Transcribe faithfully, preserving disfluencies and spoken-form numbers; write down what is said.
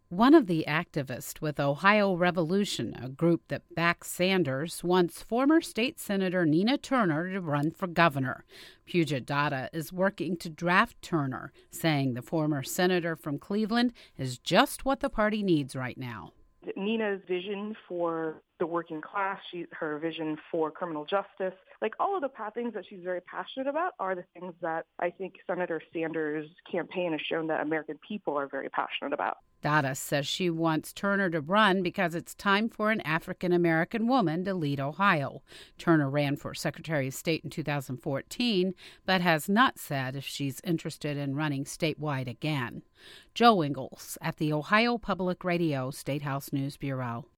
One of the activists with Ohio Revolution, a group that backs Sanders, wants former state Senator Nina Turner to run for governor. Puja Dada is working to draft Turner, saying the former senator from Cleveland is just what the party needs right now. Nina's vision for the working class, she, her vision for criminal justice, like all of the things that she's very passionate about are the things that I think Senator Sanders' campaign has shown that American people are very passionate about. Dada says she wants Turner to run because it's time for an African-American woman to lead Ohio. Turner ran for Secretary of State in two thousand fourteen, but has not said if she's interested in running statewide again. Joe Ingles at the Ohio Public Radio State House News Bureau.